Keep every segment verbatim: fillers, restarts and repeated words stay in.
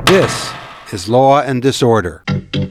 This is Law and Disorder.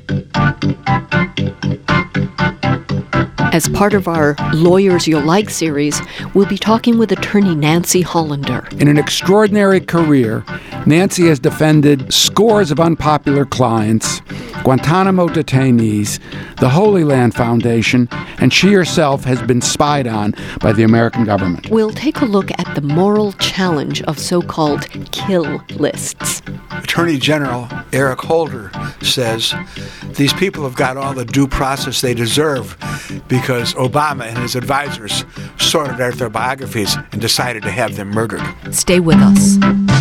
As part of our Lawyers You'll Like series, we'll be talking with attorney Nancy Hollander. In an extraordinary career, Nancy has defended scores of unpopular clients, Guantanamo detainees, the Holy Land Foundation, and she herself has been spied on by the American government. We'll take a look at the moral challenge of so-called kill lists. Attorney General Eric Holder says these people have got all the due process they deserve because Obama and his advisors sorted out their biographies and decided to have them murdered. Stay with us.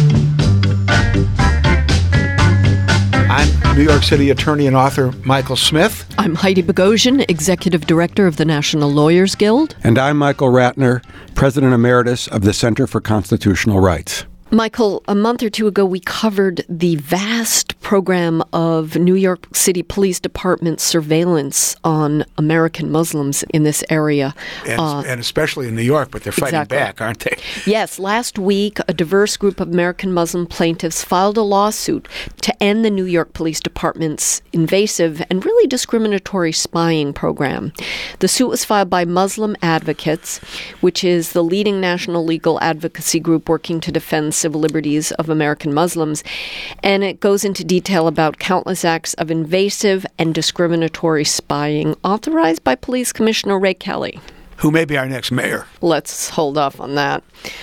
I'm New York City attorney and author Michael Smith. I'm Heidi Bogosian, Executive Director of the National Lawyers Guild. And I'm Michael Ratner, President Emeritus of the Center for Constitutional Rights. Michael, a month or two ago, we covered the vast program of New York City Police Department surveillance on American Muslims in this area. And, uh, and especially in New York, but they're fighting exactly. back, aren't they? Yes. Last week, a diverse group of American Muslim plaintiffs filed a lawsuit to end the New York Police Department's invasive and really discriminatory spying program. The suit was filed by Muslim Advocates, which is the leading national legal advocacy group working to defend civil liberties of American Muslims, and it goes into detail about countless acts of invasive and discriminatory spying authorized by Police Commissioner Ray Kelly, who may be our next mayor. Let's hold off on that.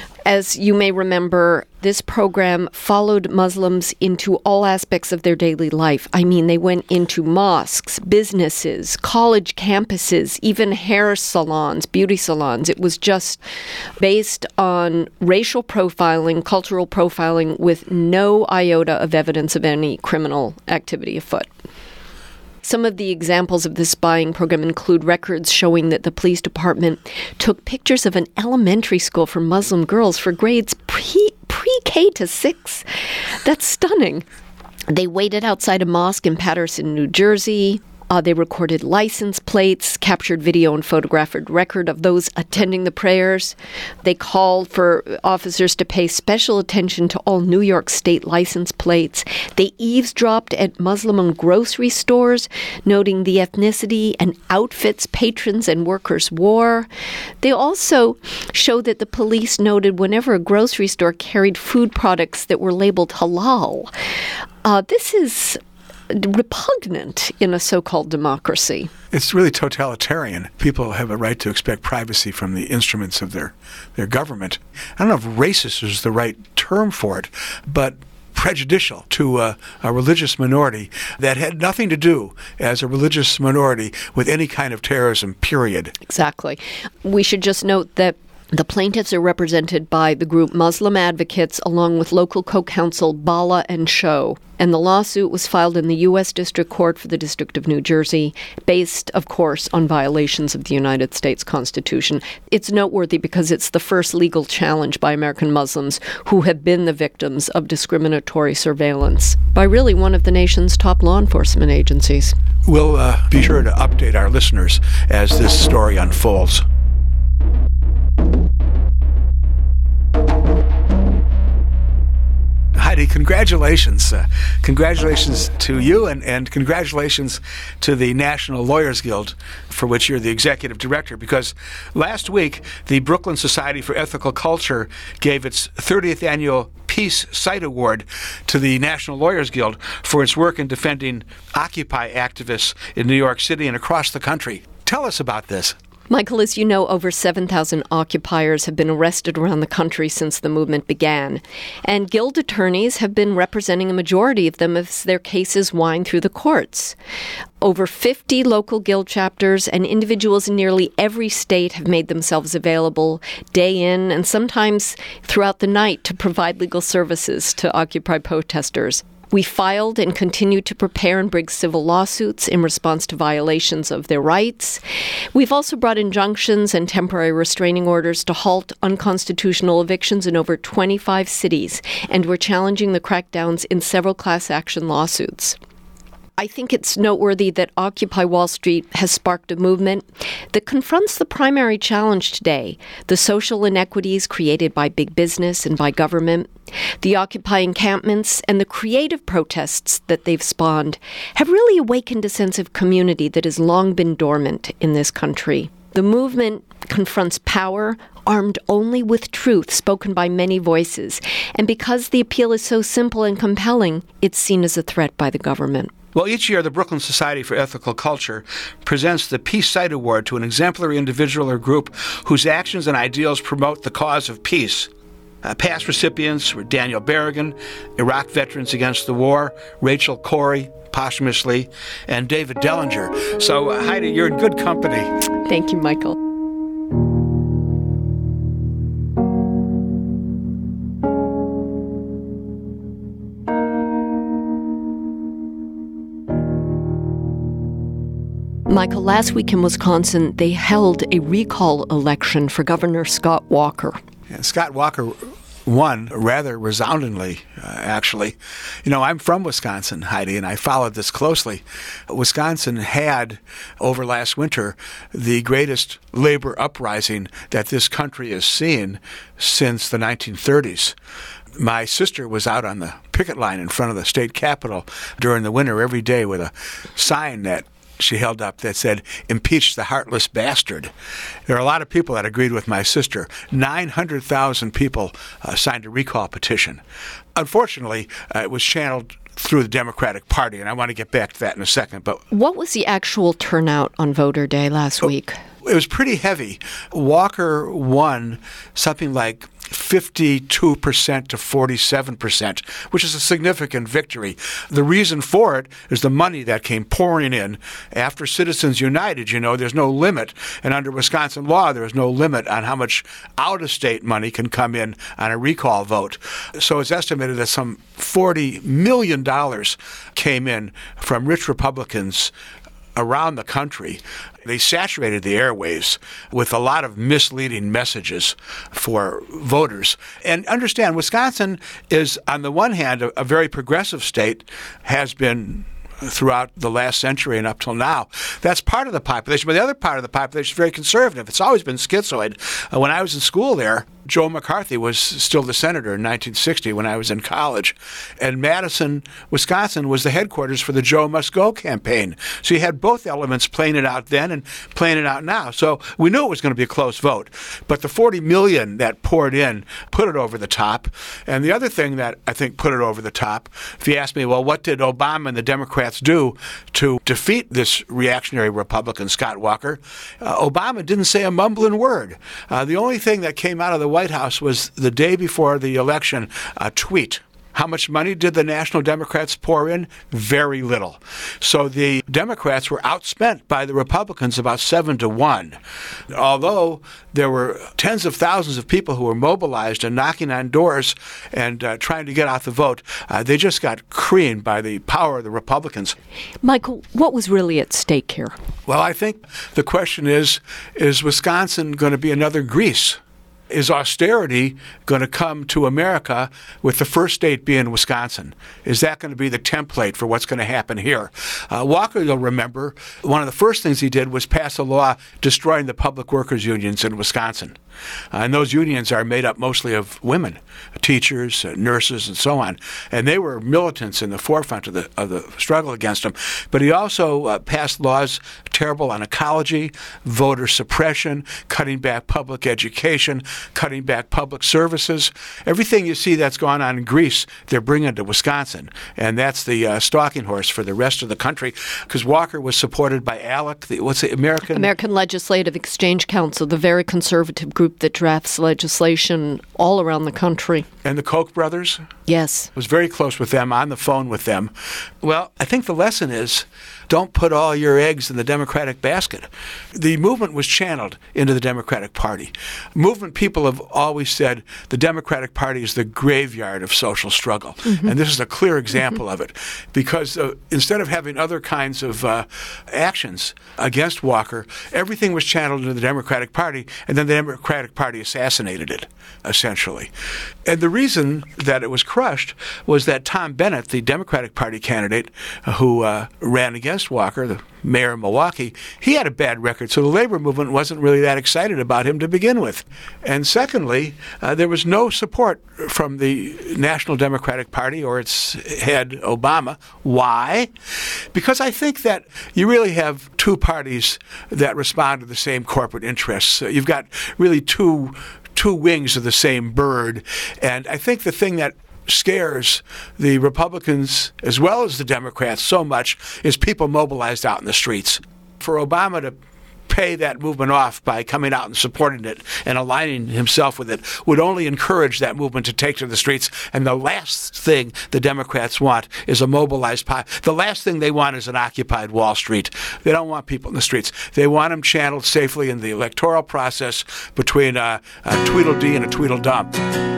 As you may remember, this program followed Muslims into all aspects of their daily life. I mean, they went into mosques, businesses, college campuses, even hair salons, beauty salons. It was just based on racial profiling, cultural profiling, with no iota of evidence of any criminal activity afoot. Some of the examples of this spying program include records showing that the police department took pictures of an elementary school for Muslim girls for grades pre, pre-K to six. That's stunning. They waited outside a mosque in Paterson, New Jersey. Uh, they recorded license plates, captured video and photographed record of those attending the prayers. They called for officers to pay special attention to all New York State license plates. They eavesdropped at Muslim-owned grocery stores, noting the ethnicity and outfits patrons and workers wore. They also showed that the police noted whenever a grocery store carried food products that were labeled halal. Uh, this is repugnant in a so-called democracy. It's really totalitarian. People have a right to expect privacy from the instruments of their, their government. I don't know if racist is the right term for it, but prejudicial to a, a religious minority that had nothing to do as a religious minority with any kind of terrorism, period. Exactly. We should just note that the plaintiffs are represented by the group Muslim Advocates along with local co-counsel Bala and Show. And the lawsuit was filed in the U S District Court for the District of New Jersey, based, of course, on violations of the United States Constitution. It's noteworthy because it's the first legal challenge by American Muslims who have been the victims of discriminatory surveillance by really one of the nation's top law enforcement agencies. We'll uh, be sure to update our listeners as this story unfolds. Heidi, congratulations. Uh, congratulations to you and, and congratulations to the National Lawyers Guild, for which you're the executive director, because last week the Brooklyn Society for Ethical Culture gave its thirtieth annual Peace Site Award to the National Lawyers Guild for its work in defending Occupy activists in New York City and across the country. Tell us about this. Michael, as you know, over seven thousand occupiers have been arrested around the country since the movement began. And Guild attorneys have been representing a majority of them as their cases wind through the courts. Over fifty local Guild chapters and individuals in nearly every state have made themselves available day in and sometimes throughout the night to provide legal services to Occupy protesters. We filed and continue to prepare and bring civil lawsuits in response to violations of their rights. We've also brought injunctions and temporary restraining orders to halt unconstitutional evictions in over twenty-five cities, and we're challenging the crackdowns in several class action lawsuits. I think it's noteworthy that Occupy Wall Street has sparked a movement that confronts the primary challenge today, the social inequities created by big business and by government. The Occupy encampments and the creative protests that they've spawned have really awakened a sense of community that has long been dormant in this country. The movement confronts power, armed only with truth spoken by many voices. And because the appeal is so simple and compelling, it's seen as a threat by the government. Well, each year, the Brooklyn Society for Ethical Culture presents the Peace Site Award to an exemplary individual or group whose actions and ideals promote the cause of peace. Uh, past recipients were Daniel Berrigan, Iraq Veterans Against the War, Rachel Corrie, posthumously, and David Dellinger. So, uh, Heidi, you're in good company. Thank you, Michael. Michael, last week in Wisconsin, they held a recall election for Governor Scott Walker. And Scott Walker won rather resoundingly, uh, actually. You know, I'm from Wisconsin, Heidi, and I followed this closely. Wisconsin had, over last winter, the greatest labor uprising that this country has seen since the nineteen thirties. My sister was out on the picket line in front of the state capitol during the winter every day with a sign that she held up that said, "Impeach the heartless bastard." There are a lot of people that agreed with my sister. nine hundred thousand people uh, signed a recall petition. Unfortunately, uh, it was channeled through the Democratic Party, and I want to get back to that in a second. But what was the actual turnout on voter day last oh, week? It was pretty heavy. Walker won something like fifty-two percent to forty-seven percent, which is a significant victory. The reason for it is the money that came pouring in. After Citizens United, you know, there's no limit. And under Wisconsin law, there is no limit on how much out-of-state money can come in on a recall vote. So it's estimated that some forty million dollars came in from rich Republicans around the country. They saturated the airwaves with a lot of misleading messages for voters. And understand, Wisconsin is, on the one hand, a, a very progressive state, has been throughout the last century and up till now. That's part of the population. But the other part of the population is very conservative. It's always been schizoid. Uh, when I was in school there, Joe McCarthy was still the senator in nineteen sixty when I was in college. And Madison, Wisconsin was the headquarters for the Joe Must Go campaign. So you had both elements playing it out then and playing it out now. So we knew it was going to be a close vote. But the forty million that poured in put it over the top. And the other thing that I think put it over the top, if you ask me, well, what did Obama and the Democrats do to defeat this reactionary Republican, Scott Walker? Uh, Obama didn't say a mumbling word. Uh, the only thing that came out of the White House was the day before the election, a tweet. How much money did the National Democrats pour in? Very little. So the Democrats were outspent by the Republicans about seven to one. Although there were tens of thousands of people who were mobilized and knocking on doors and uh, trying to get out the vote, uh, they just got creamed by the power of the Republicans. Michael, what was really at stake here? Well, I think the question is, is Wisconsin going to be another Greece? Is austerity going to come to America with the first state being Wisconsin? Is that going to be the template for what's going to happen here? Uh, Walker, you'll remember, one of the first things he did was pass a law destroying the public workers unions in Wisconsin. Uh, and those unions are made up mostly of women, teachers, uh, nurses, and so on. And they were militants in the forefront of the of the struggle against them. But he also uh, passed laws terrible on ecology, voter suppression, cutting back public education, cutting back public services. Everything you see that's gone on in Greece, they're bringing to Wisconsin. And that's the uh, stalking horse for the rest of the country, because Walker was supported by ALEC, the, what's the American... American Legislative Exchange Council, the very conservative group that drafts legislation all around the country. And the Koch brothers? Yes. I was very close with them, on the phone with them. Well, I think the lesson is don't put all your eggs in the Democratic basket. The movement was channeled into the Democratic Party. Movement people have always said the Democratic Party is the graveyard of social struggle. Mm-hmm. And this is a clear example mm-hmm. of it. Because uh, instead of having other kinds of uh, actions against Walker, everything was channeled into the Democratic Party, and then the Democratic Party assassinated it, essentially. And the reason that it was crushed was that Tom Bennett, the Democratic Party candidate uh, who uh, ran against Walker, the mayor of Milwaukee, he had a bad record, so the labor movement wasn't really that excited about him to begin with. And secondly, uh, there was no support from the National Democratic Party or its head, Obama. Why? Because I think that you really have two parties that respond to the same corporate interests. Uh, you've got really two two wings of the same bird. And I think the thing that scares the Republicans as well as the Democrats so much is people mobilized out in the streets. For Obama to pay that movement off by coming out and supporting it and aligning himself with it would only encourage that movement to take to the streets. And the last thing the Democrats want is a mobilized pop. The last thing they want is an occupied Wall Street. They don't want people in the streets. They want them channeled safely in the electoral process between a, a Tweedledee and a Tweedledum.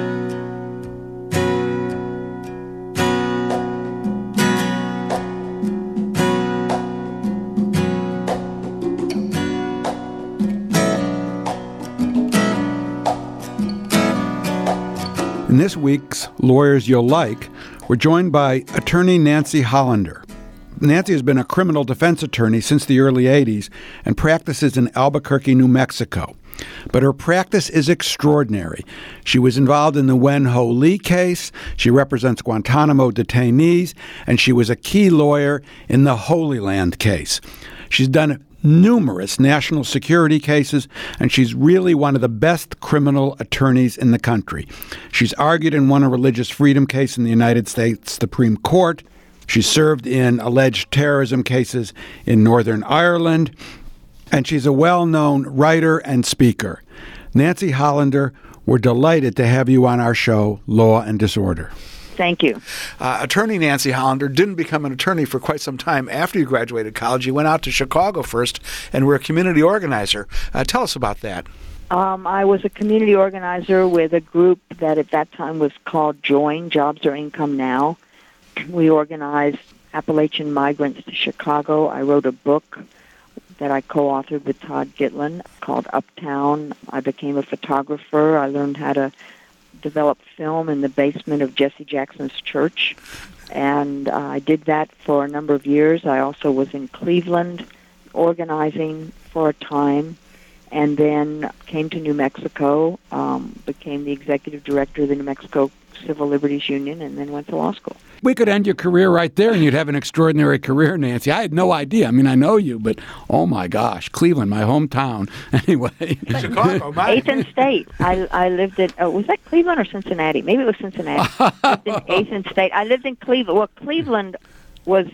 In this week's Lawyers You'll Like, we're joined by attorney Nancy Hollander. Nancy has been a criminal defense attorney since the early eighties and practices in Albuquerque, New Mexico. But her practice is extraordinary. She was involved in the Wen Ho Lee case, she represents Guantanamo detainees, and she was a key lawyer in the Holy Land case. She's done numerous national security cases, and she's really one of the best criminal attorneys in the country. She's argued and won a religious freedom case in the United States Supreme Court. She served in alleged terrorism cases in Northern Ireland, and she's a well-known writer and speaker. Nancy Hollander, we're delighted to have you on our show, Law and Disorder. Thank you. Uh, attorney Nancy Hollander didn't become an attorney for quite some time after you graduated college. You went out to Chicago first and were a community organizer. Uh, tell us about that. Um, I was a community organizer with a group that at that time was called JOIN, Jobs or Income Now. We organized Appalachian migrants to Chicago. I wrote a book that I co-authored with Todd Gitlin called Uptown. I became a photographer. I learned how to develop film in the basement of Jesse Jackson's church, and uh, I did that for a number of years. I also was in Cleveland organizing for a time, and then came to New Mexico, um, became the executive director of the New Mexico Civil Liberties Union, and then went to law school. We could end your career right there, and you'd have an extraordinary career, Nancy. I had no idea. I mean, I know you, but oh my gosh, Cleveland, my hometown. Anyway, Chicago, my eighth and State. I I lived at uh, was that Cleveland or Cincinnati? Maybe it was Cincinnati. I lived in eighth and State. I lived in Cleveland. Well, Cleveland was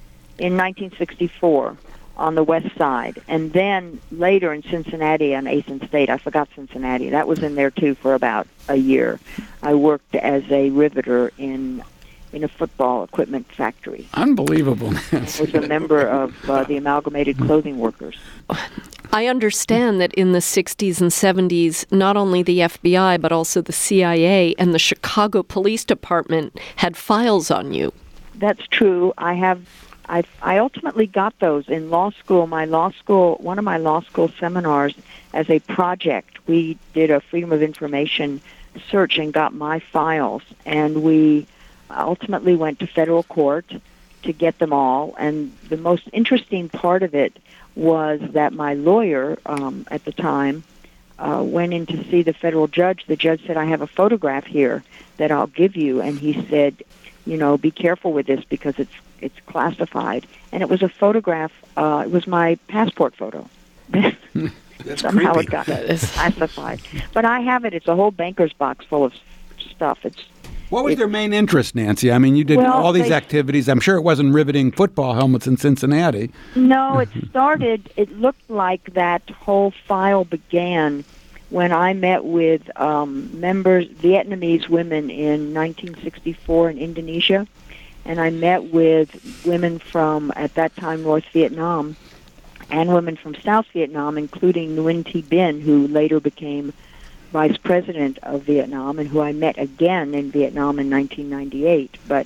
in nineteen sixty-four on the west side, and then later in Cincinnati on eighth and State. I forgot Cincinnati. That was in there too for about a year. I worked as a riveter in. in a football equipment factory. Unbelievable. I was a member of uh, the Amalgamated Clothing Workers. I understand that in the sixties and seventies, not only the F B I, but also the C I A and the Chicago Police Department had files on you. That's true. I have. I I ultimately got those in law school. My law school, one of my law school seminars, as a project, we did a Freedom of Information search and got my files, and we ultimately went to federal court to get them all. And the most interesting part of it was that my lawyer um, at the time uh, went in to see the federal judge. The judge said, I have a photograph here that I'll give you. And he said, you know, be careful with this because it's it's classified. And it was a photograph. Uh, it was my passport photo. That's Somehow creepy. it got classified. But I have it. It's a whole banker's box full of stuff. It's What was their main interest, Nancy? I mean, you did Well, all these they- activities. I'm sure it wasn't riveting football helmets in Cincinnati. No, it started, it looked like that whole file began when I met with um, members, Vietnamese women in nineteen sixty-four in Indonesia, and I met with women from, at that time, North Vietnam, and women from South Vietnam, including Nguyen Thi Binh, who later became vice president of Vietnam, and who I met again in Vietnam in nineteen ninety-eight. But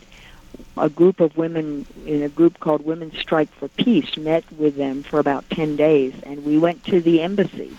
a group of women in a group called Women Strike for Peace met with them for about ten days, and we went to the embassy.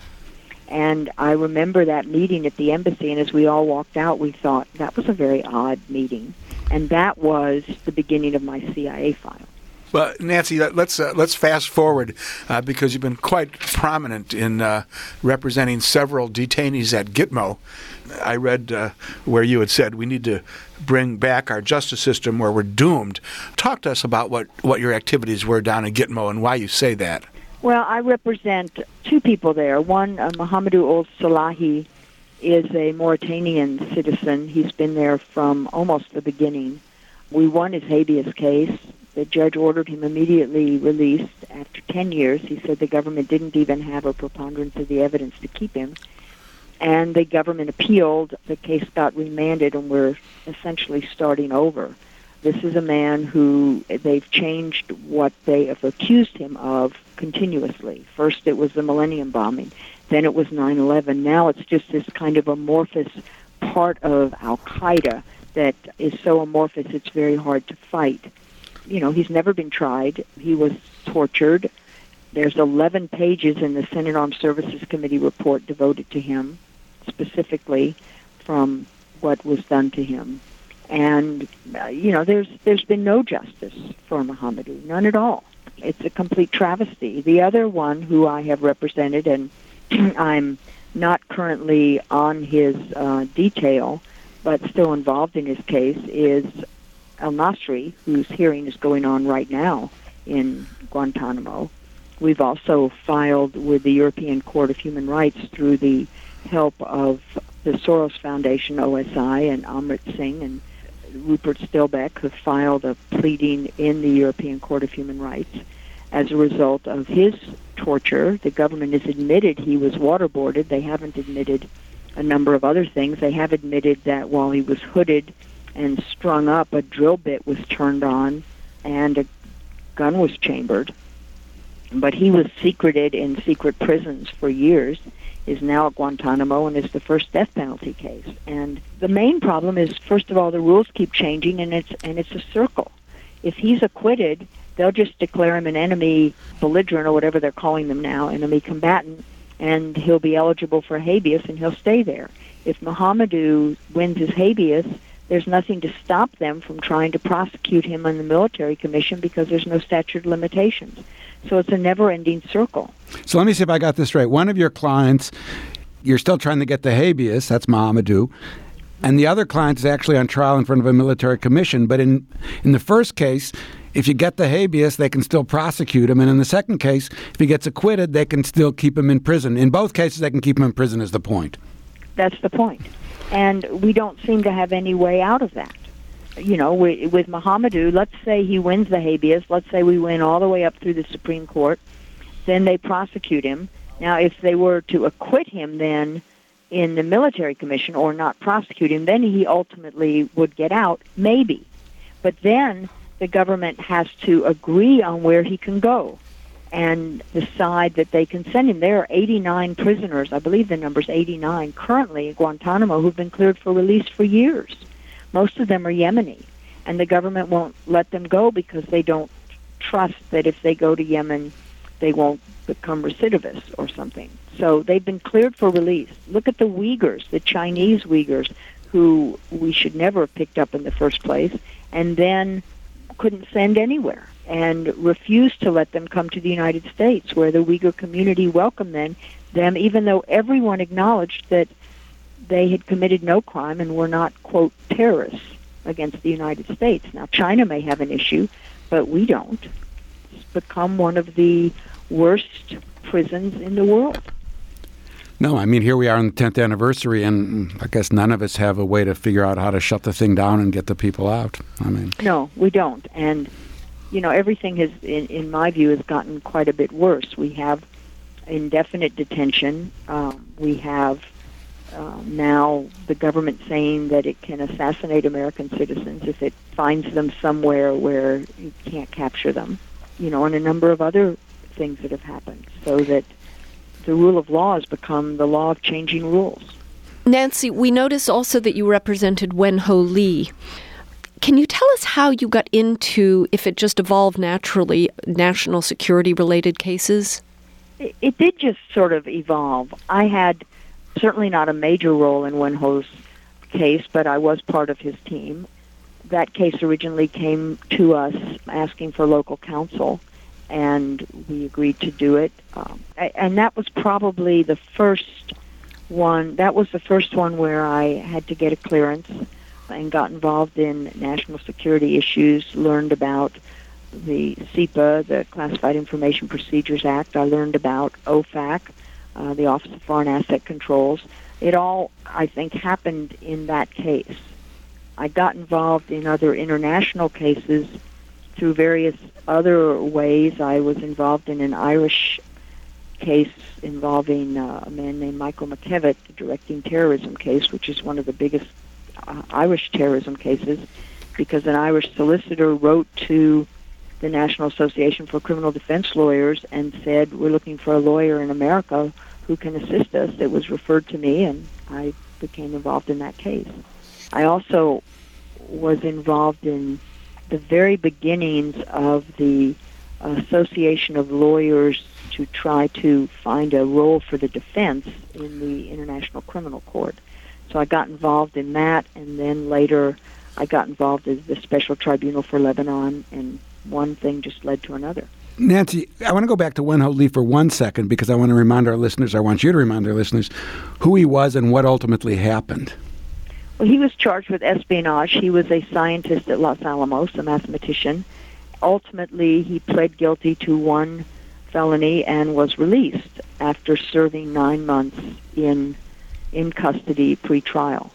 And I remember that meeting at the embassy, and as we all walked out, we thought, that was a very odd meeting. And that was the beginning of my C I A file. Well, Nancy, let's uh, let's fast forward uh, because you've been quite prominent in uh, representing several detainees at Gitmo. I read uh, where you had said we need to bring back our justice system where we're doomed. Talk to us about what, what your activities were down in Gitmo and why you say that. Well, I represent two people there. One, uh, Mahamadou Ould Salahi, is a Mauritanian citizen. He's been there from almost the beginning. We won his habeas case. The judge ordered him immediately released after ten years. He said the government didn't even have a preponderance of the evidence to keep him. And the government appealed. The case got remanded, and we're essentially starting over. This is a man who they've changed what they have accused him of continuously. First it was the Millennium Bombing. Then it was nine eleven. Now it's just this kind of amorphous part of Al-Qaeda that is so amorphous it's very hard to fight. You know, he's never been tried. He was tortured. There's eleven pages in the Senate Armed Services Committee report devoted to him, specifically from what was done to him. And, uh, you know, there's there's been no justice for Mahamadou, none at all. It's a complete travesty. The other one who I have represented, and I'm not currently on his uh, detail, but still involved in his case, is El-Nasri, whose hearing is going on right now in Guantanamo. We've also filed with the European Court of Human Rights through the help of the Soros Foundation, O S I, and Amrit Singh and Rupert Stilbeck have filed a pleading in the European Court of Human Rights as a result of his torture. The government has admitted he was waterboarded. They haven't admitted a number of other things. They have admitted that while he was hooded and strung up, a drill bit was turned on and a gun was chambered. But he was secreted in secret prisons for years, is now at Guantanamo, and is the first death penalty case. And the main problem is, first of all, the rules keep changing, and it's and it's a circle. If he's acquitted, they'll just declare him an enemy belligerent, or whatever they're calling them now, enemy combatant, and he'll be eligible for habeas, and he'll stay there. If Mahamadou wins his habeas, there's nothing to stop them from trying to prosecute him on the military commission because there's no statute of limitations. So it's a never-ending circle. So let me see if I got this right. One of your clients, you're still trying to get the habeas, that's Mahamadou, and the other client is actually on trial in front of a military commission. But in, in the first case, if you get the habeas, they can still prosecute him. And in the second case, if he gets acquitted, they can still keep him in prison. In both cases, they can keep him in prison is the point. That's the point. And we don't seem to have any way out of that. You know, we, with Mahamadou, let's say he wins the habeas. Let's say we win all the way up through the Supreme Court. Then they prosecute him. Now, if they were to acquit him then in the military commission or not prosecute him, then he ultimately would get out, maybe. But then the government has to agree on where he can go and decide that they can send him. There are eighty-nine prisoners, I believe the number's eighty-nine, currently at Guantanamo who've been cleared for release for years. Most of them are Yemeni, and the government won't let them go because they don't trust that if they go to Yemen, they won't become recidivists or something. So they've been cleared for release. Look at the Uyghurs, the Chinese Uyghurs, who we should never have picked up in the first place, and then couldn't send anywhere, and refused to let them come to the United States, where the Uyghur community welcomed them, them even though everyone acknowledged that they had committed no crime and were not, quote, terrorists against the United States. Now, China may have an issue, but we don't. It's become one of the worst prisons in the world. No, I mean, here we are on the tenth anniversary, and I guess none of us have a way to figure out how to shut the thing down and get the people out. I mean, no, we don't. And, you know, everything has, in, in my view, has gotten quite a bit worse. We have indefinite detention. Um, we have uh, now the government saying that it can assassinate American citizens if it finds them somewhere where you can't capture them, you know, and a number of other things that have happened, so that the rule of law has become the law of changing rules. Nancy, we notice also that you represented Wen Ho Lee. Can you tell us how you got into, if it just evolved naturally, national security-related cases? It, it did just sort of evolve. I had certainly not a major role in Wen Ho's case, but I was part of his team. That case originally came to us asking for local counsel, and we agreed to do it. Um, and that was probably the first one. That was the first one where I had to get a clearance and got involved in national security issues, learned about the S I P A, the Classified Information Procedures Act. I learned about O F A C, uh, the Office of Foreign Asset Controls. It all, I think, happened in that case. I got involved in other international cases through various other ways. I was involved in an Irish case involving uh, a man named Michael McKevitt, the directing terrorism case, which is one of the biggest uh, Irish terrorism cases, because an Irish solicitor wrote to the National Association for Criminal Defense Lawyers and said, we're looking for a lawyer in America who can assist us. It was referred to me, and I became involved in that case. I also was involved in the very beginnings of the Association of Lawyers to try to find a role for the defense in the International Criminal Court. So I got involved in that, and then later I got involved as the Special Tribunal for Lebanon, and one thing just led to another. Nancy, I want to go back to Wen Ho Lee for one second, because I want to remind our listeners, I want you to remind our listeners, who he was and what ultimately happened. Well, he was charged with espionage. He was a scientist at Los Alamos, a mathematician. Ultimately, he pled guilty to one felony and was released after serving nine months in in custody pre-trial.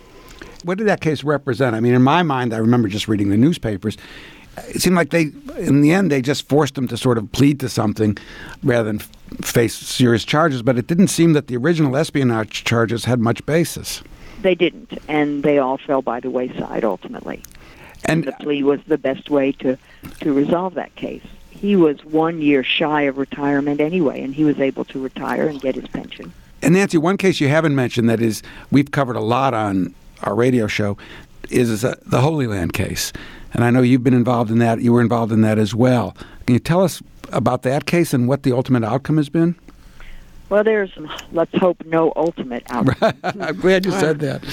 What did that case represent? I mean, in my mind, I remember just reading the newspapers. It seemed like they, in the end, they just forced him to sort of plead to something rather than face serious charges, but it didn't seem that the original espionage charges had much basis. They didn't, and they all fell by the wayside ultimately. And, and the plea was the best way to, to resolve that case. He was one year shy of retirement anyway, and he was able to retire and get his pension. And Nancy, one case you haven't mentioned that is we've covered a lot on our radio show is uh, the Holy Land case. And I know you've been involved in that. You were involved in that as well. Can you tell us about that case and what the ultimate outcome has been? Well, there's, let's hope, no ultimate outcome. I'm glad you said that.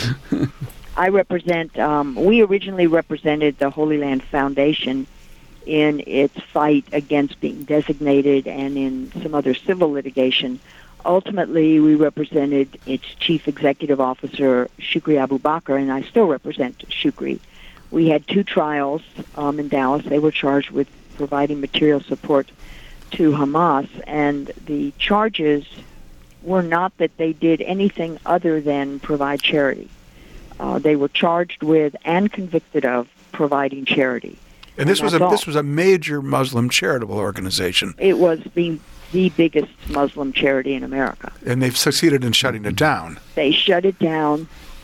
I represent, um, we originally represented the Holy Land Foundation in its fight against being designated and in some other civil litigation. Ultimately, we represented its chief executive officer, Shukri Abu Bakr, and I still represent Shukri. We had two trials um, in Dallas. They were charged with providing material support to Hamas, and the charges were not that they did anything other than provide charity. Uh, they were charged with and convicted of providing charity. And this and was a all. this was a major Muslim charitable organization. It was the the biggest Muslim charity in America. And they've succeeded in shutting it down. They shut it down.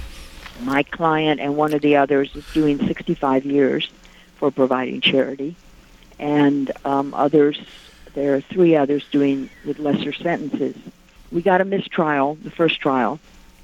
My client and one of the others is doing sixty-five years for providing charity, and um, others, there are three others doing with lesser sentences. We got a mistrial, the first trial.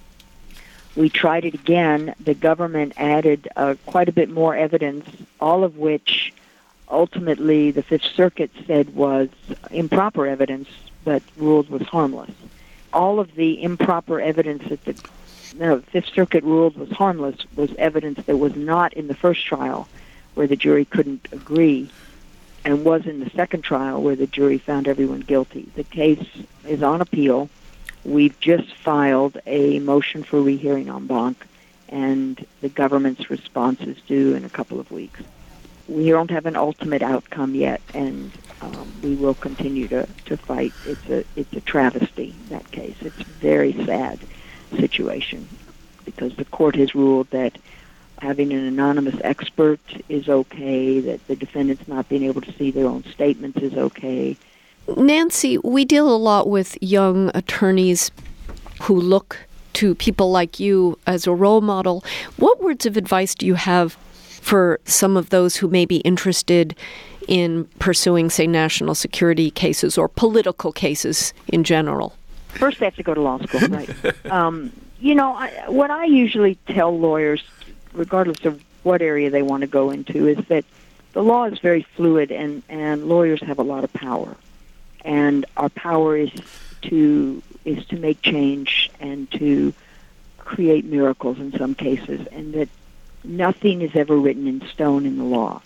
We tried it again. The government added uh, quite a bit more evidence, all of which ultimately the Fifth Circuit said was improper evidence, but ruled was harmless. All of the improper evidence that the no, Fifth Circuit ruled was harmless was evidence that was not in the first trial, where the jury couldn't agree, and was in the second trial, where the jury found everyone guilty. The case is on appeal. We've just filed a motion for rehearing en banc, and the government's response is due in a couple of weeks. We don't have an ultimate outcome yet, and um, we will continue to, to fight. It's a it's a travesty, that case. It's a very sad situation, because the court has ruled that having an anonymous expert is okay, that the defendants not being able to see their own statements is okay. Nancy, we deal a lot with young attorneys who look to people like you as a role model, what words of advice do you have for some of those who may be interested in pursuing, say, national security cases or political cases in general? First, they have to go to law school, right? um, you know, I, what I usually tell lawyers, regardless of what area they want to go into, is that the law is very fluid, and, and lawyers have a lot of power. And our power is to is to make change and to create miracles in some cases, and that nothing is ever written in stone in the law.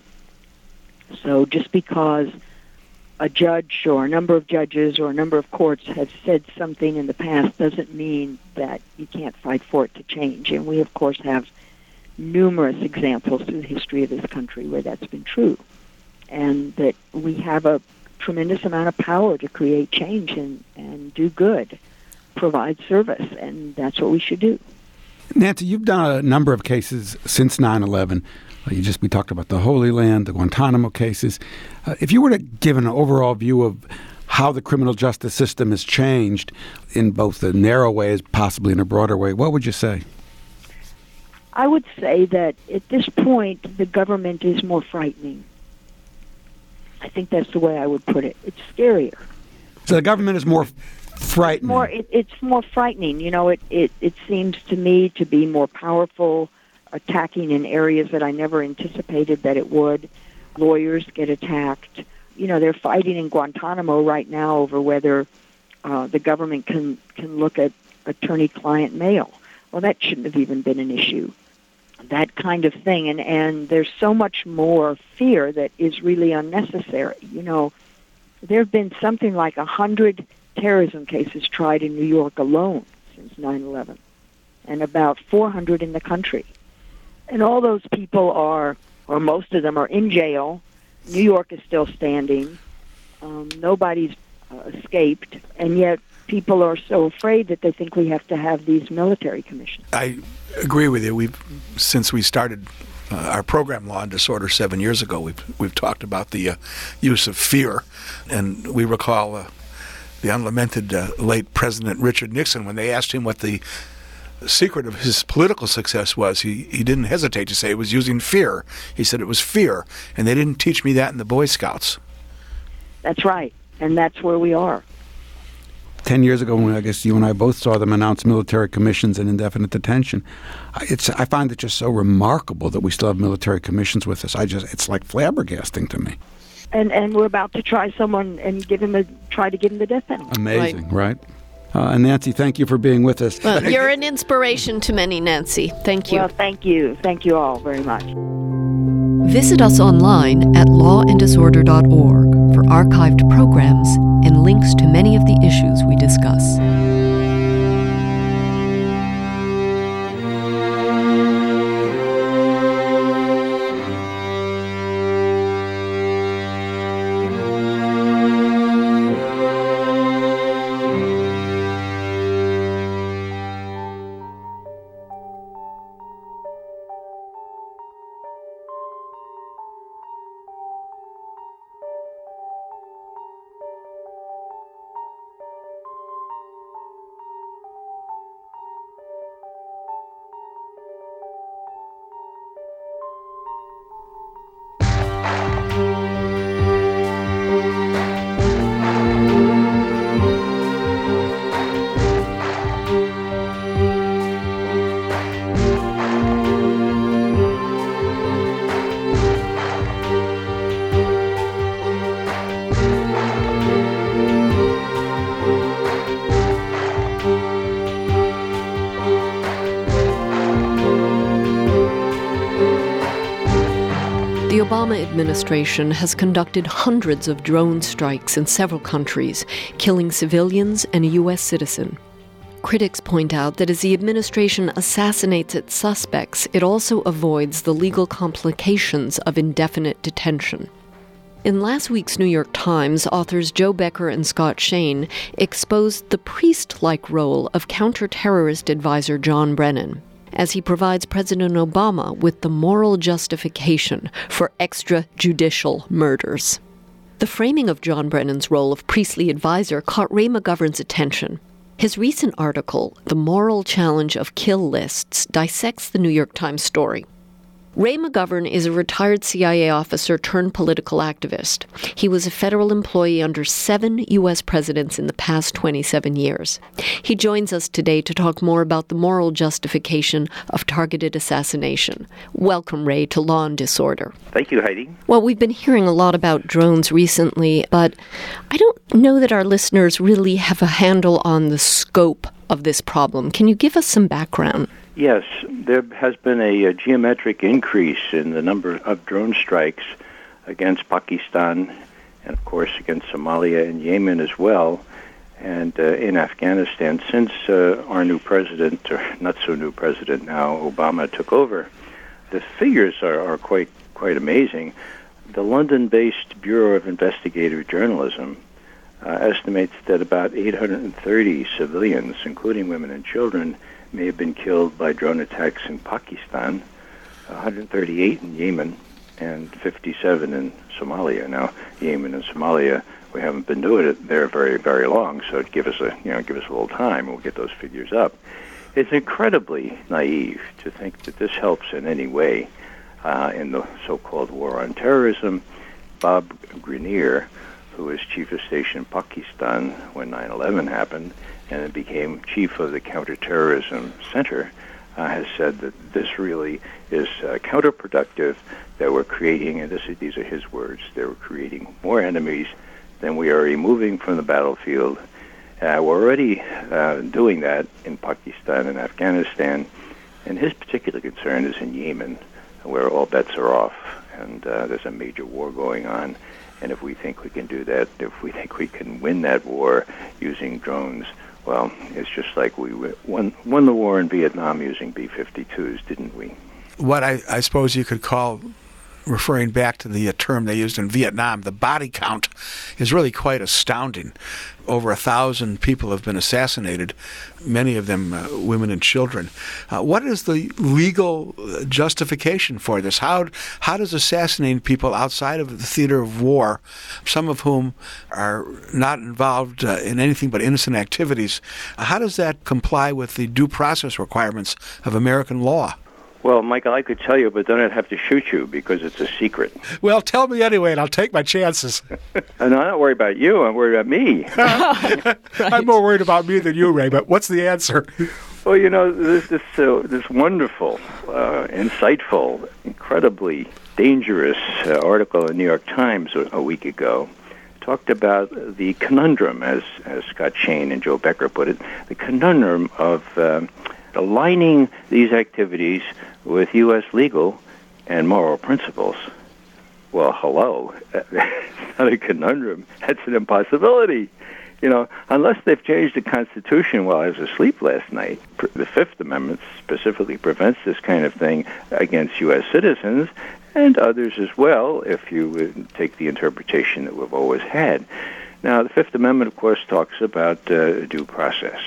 So just because a judge or a number of judges or a number of courts have said something in the past doesn't mean that you can't fight for it to change. And we, of course, have numerous examples through the history of this country where that's been true, and that we have a tremendous amount of power to create change and, and do good, provide service, and that's what we should do. Nancy, you've done a number of cases since nine eleven. You just we talked about the Holy Land, the Guantanamo cases. Uh, if you were to give an overall view of how the criminal justice system has changed in both the narrow ways, possibly in a broader way, what would you say? I would say that at this point, the government is more frightening. I think that's the way I would put it. It's scarier. So the government is more frightening. More, it, it's more frightening. You know, it, it, it seems to me to be more powerful, attacking in areas that I never anticipated that it would. Lawyers get attacked. You know, they're fighting in Guantanamo right now over whether uh, the government can, can look at attorney-client mail. Well, that shouldn't have even been an issue. That kind of thing. And, and there's so much more fear that is really unnecessary. You know, there have been something like a hundred terrorism cases tried in New York alone since nine eleven, and about four hundred in the country. And all those people are, or most of them are in jail. New York is still standing. Um, nobody's uh, escaped. And yet people are so afraid that they think we have to have these military commissions. I agree with you. We've since we started uh, our program Law and Disorder seven years ago, we've we've talked about the uh, use of fear, and we recall uh, the unlamented uh, late President Richard Nixon, when they asked him what the secret of his political success was. He he didn't hesitate to say it was using fear. He said it was fear, and they didn't teach me that in the Boy Scouts. That's right, and that's where we are. Ten years ago, when I guess you and I both saw them announce military commissions and indefinite detention, it's I find it just so remarkable that we still have military commissions with us. I just it's like flabbergasting to me. And and we're about to try someone and give him a try to give him the death penalty. Amazing, right? right? Uh, and Nancy, thank you for being with us. Well, you're an inspiration to many, Nancy. Thank you. Well, thank you. Thank you all very much. Visit us online at law and disorder dot org for archived programs and links to many of the issues we discuss. The Obama administration has conducted hundreds of drone strikes in several countries, killing civilians and a U S citizen. Critics point out that as the administration assassinates its suspects, it also avoids the legal complications of indefinite detention. In last week's New York Times, authors Joe Becker and Scott Shane exposed the priest-like role of counterterrorist advisor John Brennan, as he provides President Obama with the moral justification for extrajudicial murders. The framing of John Brennan's role of priestly advisor caught Ray McGovern's attention. His recent article, The Moral Challenge of Kill Lists, dissects the New York Times story. Ray McGovern is a retired C I A officer turned political activist. He was a federal employee under seven U S presidents in the past twenty-seven years. He joins us today to talk more about the moral justification of targeted assassination. Welcome, Ray, to Law and Disorder. Thank you, Heidi. Well, we've been hearing a lot about drones recently, but I don't know that our listeners really have a handle on the scope of this problem. Can you give us some background? Yes, there has been a, a geometric increase in the number of drone strikes against Pakistan and, of course, against Somalia and Yemen as well, and uh, in Afghanistan since uh, our new president, or not so new president now, Obama, took over. The figures are, are quite, quite amazing. The London-based Bureau of Investigative Journalism uh, estimates that about eight hundred thirty civilians, including women and children, may have been killed by drone attacks in Pakistan, one hundred thirty-eight in Yemen, and fifty-seven in Somalia. Now, Yemen and Somalia, we haven't been doing it there very, very long, so give us a, you know, give us a little time, and we'll get those figures up. It's incredibly naive to think that this helps in any way uh, in the so-called war on terrorism. Bob Grenier, who was chief of station in Pakistan when nine eleven happened, and it became chief of the Counterterrorism Center, uh, has said that this really is uh, counterproductive, that we're creating, and this, these are his words, they were creating more enemies than we are removing from the battlefield. Uh, we're already uh, doing that in Pakistan and Afghanistan, and his particular concern is in Yemen, where all bets are off, and uh, there's a major war going on. And if we think we can do that, if we think we can win that war using drones, well, it's just like we won, won the war in Vietnam using B fifty-twos, didn't we? What I, I suppose you could call, referring back to the uh, term they used in Vietnam, the body count is really quite astounding. Over a thousand people have been assassinated, many of them uh, women and children. Uh, what is the legal justification for this? How how does assassinating people outside of the theater of war, some of whom are not involved uh, in anything but innocent activities, how does that comply with the due process requirements of American law? Well, Michael, I could tell you, but then I'd have to shoot you because it's a secret. Well, tell me anyway, and I'll take my chances. And I'm not worried about you. I'm worried about me. Right. I'm more worried about me than you, Ray, but what's the answer? Well, you know, this this, uh, this wonderful, uh, insightful, incredibly dangerous uh, article in the New York Times a, a week ago talked about the conundrum, as, as Scott Shane and Joe Becker put it, the conundrum of um, aligning these activities with U S legal and moral principles. Well, hello. That's not a conundrum. That's an impossibility. You know, unless they've changed the Constitution while I was asleep last night. The Fifth Amendment specifically prevents this kind of thing against U S citizens and others as well, if you would take the interpretation that we've always had. Now, the Fifth Amendment, of course, talks about uh, due process.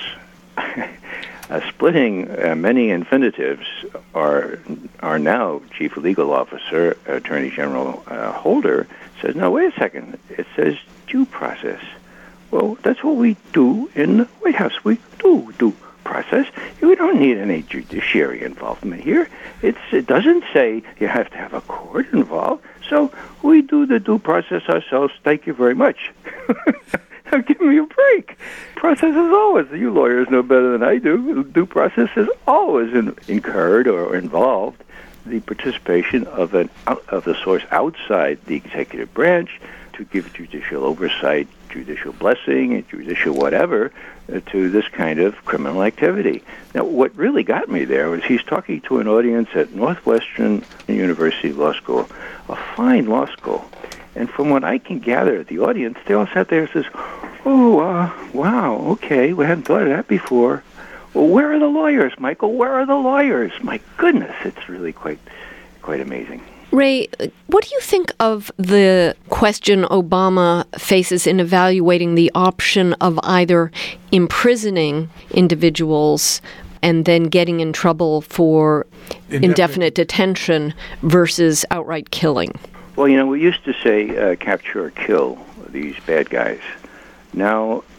Uh, splitting uh, many infinitives are are now Chief Legal Officer, Attorney General uh, Holder, says, no, wait a second. It says due process. Well, that's what we do in the White House. We do due process. We don't need any judiciary involvement here. It's, it doesn't say you have to have a court involved. So we do the due process ourselves. Thank you very much. Now, give me a break. Process is always, you lawyers know better than I do, due process is always in, incurred or involved the participation of an of the source outside the executive branch to give judicial oversight, judicial blessing, and judicial whatever uh, to this kind of criminal activity. Now, what really got me there was he's talking to an audience at Northwestern University Law School, a fine law school. And from what I can gather, the audience, they all sat there and says, oh, uh, wow, okay, we hadn't thought of that before. Well, where are the lawyers, Michael? Where are the lawyers? My goodness, it's really quite, quite amazing. Ray, what do you think of the question Obama faces in evaluating the option of either imprisoning individuals and then getting in trouble for indefinite, indefinite detention versus outright killing? Well, you know, we used to say uh, capture or kill these bad guys. Now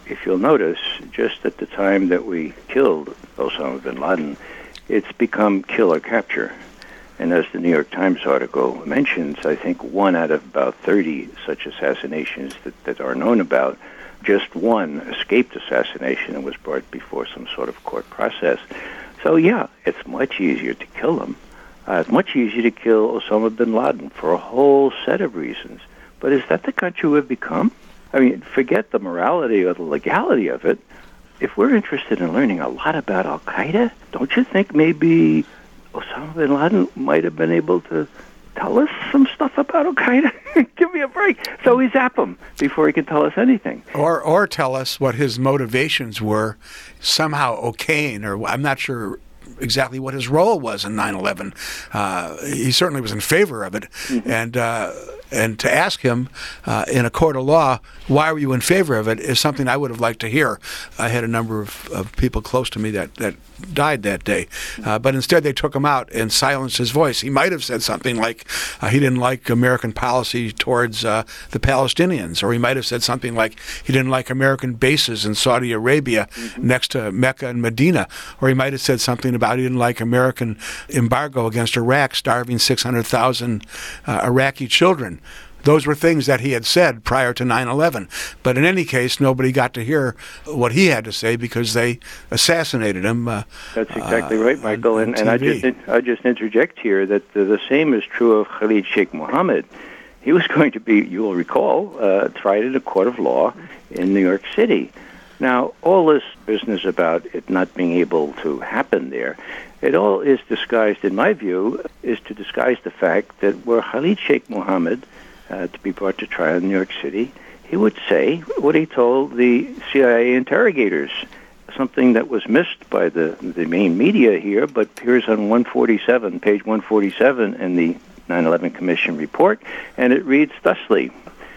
if you'll notice, just at the time that we killed Osama bin Laden, it's become kill or capture. And as the New York Times article mentions, I think one out of about thirty such assassinations that, that are known about, just one escaped assassination and was brought before some sort of court process. So, yeah, it's much easier to kill them. Uh, it's much easier to kill Osama bin Laden for a whole set of reasons. But is that the country we've become? I mean, forget the morality or the legality of it. If we're interested in learning a lot about Al-Qaeda, don't you think maybe Osama bin Laden might have been able to tell us some stuff about Al-Qaeda? Give me a break. So we zap him before he can tell us anything. Or or tell us what his motivations were, somehow okaying, or I'm not sure exactly what his role was in nine eleven. Uh, he certainly was in favor of it. Mm-hmm. And uh, and to ask him uh, in a court of law, why were you in favor of it, is something I would have liked to hear. I had a number of, of people close to me that, that died that day. Uh, but instead they took him out and silenced his voice. He might have said something like uh, he didn't like American policy towards uh, the Palestinians, or he might have said something like he didn't like American bases in Saudi Arabia mm-hmm. next to Mecca and Medina, or he might have said something about he didn't like American embargo against Iraq, starving six hundred thousand uh, Iraqi children. Those were things that he had said prior to nine eleven. But in any case, nobody got to hear what he had to say because they assassinated him. Uh, That's exactly uh, right, Michael. on, and on and I just I just interject here that the, the same is true of Khalid Sheikh Mohammed. He was going to be, you will recall, uh, tried in a court of law in New York City. Now, all this business about it not being able to happen there, it all is disguised, in my view, is to disguise the fact that were Khalid Sheikh Mohammed Uh, to be brought to trial in New York City, he would say what he told the C I A interrogators, something that was missed by the, the main media here, but appears on one forty-seven, page one forty-seven in the nine eleven Commission report, and it reads thusly: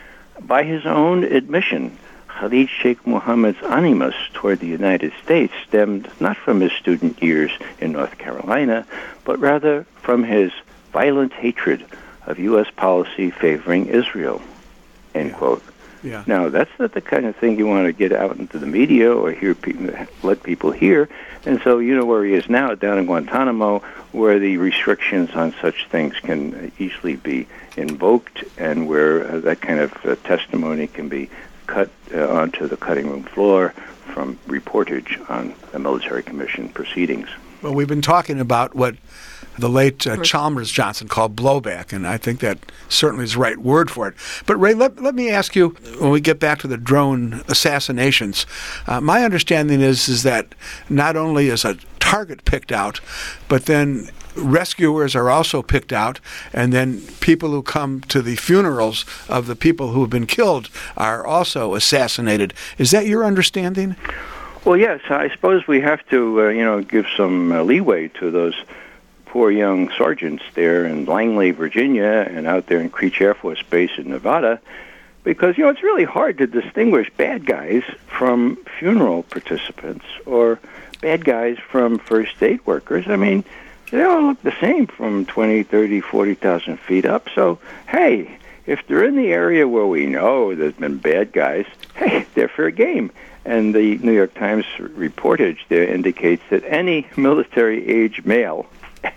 by his own admission, Khalid Sheikh Mohammed's animus toward the United States stemmed not from his student years in North Carolina, but rather from his violent hatred of U S policy favoring Israel, end yeah. quote. Yeah. Now, that's not the kind of thing you want to get out into the media or hear people, let people hear. And so you know where he is now, down in Guantanamo, where the restrictions on such things can easily be invoked, and where uh, that kind of uh, testimony can be cut uh, onto the cutting room floor from reportage on the military commission proceedings. Well, we've been talking about what the late uh, Chalmers Johnson called blowback, and I think that certainly is the right word for it. But, Ray, let, let me ask you, when we get back to the drone assassinations, uh, my understanding is, is that not only is a target picked out, but then rescuers are also picked out, and then people who come to the funerals of the people who have been killed are also assassinated. Is that your understanding? Well, yes. I suppose we have to, uh, you know, give some uh, leeway to those poor young sergeants there in Langley, Virginia, and out there in Creech Air Force Base in Nevada, because, you know, it's really hard to distinguish bad guys from funeral participants or bad guys from first aid workers. I mean, they all look the same from twenty, thirty, forty thousand feet up. So, hey, if they're in the area where we know there's been bad guys, hey, they're fair game. And the New York Times reportage there indicates that any military-age male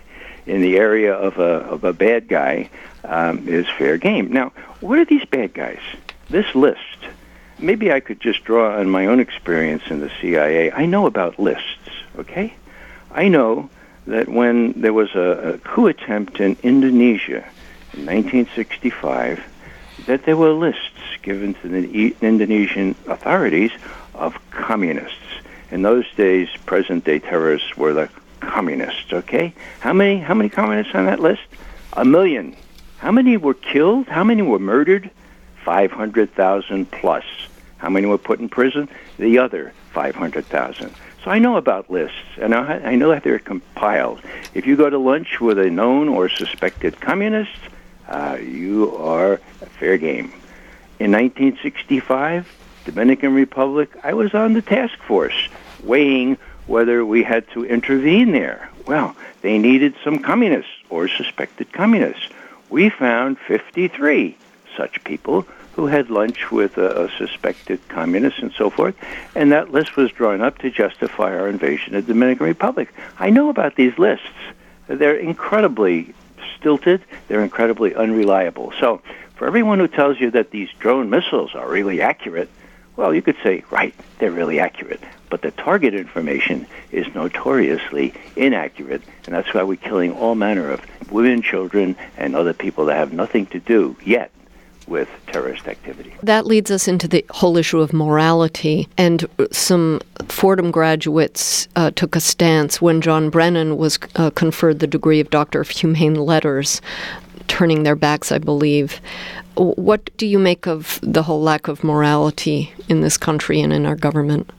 in the area of a of a bad guy um, is fair game. Now, what are these bad guys? This list, maybe I could just draw on my own experience in the C I A. I know about lists, okay? I know that when there was a, a coup attempt in Indonesia in nineteen sixty-five, that there were lists given to the e- Indonesian authorities of communists. In those days, present-day terrorists were the communists, okay? How many how many communists on that list? A million. How many were killed? How many were murdered? five hundred thousand plus. How many were put in prison? The other five hundred thousand. So I know about lists, and I, I know that they're compiled. If you go to lunch with a known or suspected communist, uh, you are fair game. In nineteen sixty-five, Dominican Republic, I was on the task force weighing whether we had to intervene there. Well, they needed some communists or suspected communists. We found fifty-three such people who had lunch with a, a suspected communist and so forth, and that list was drawn up to justify our invasion of the Dominican Republic. I know about these lists. They're incredibly stilted. They're incredibly unreliable. So for everyone who tells you that these drone missiles are really accurate, well, you could say, right, they're really accurate. But the target information is notoriously inaccurate, and that's why we're killing all manner of women, children, and other people that have nothing to do yet with terrorist activity. That leads us into the whole issue of morality. And some Fordham graduates uh, took a stance when John Brennan was uh, conferred the degree of Doctor of Humane Letters, turning their backs, I believe. What do you make of the whole lack of morality in this country and in our government?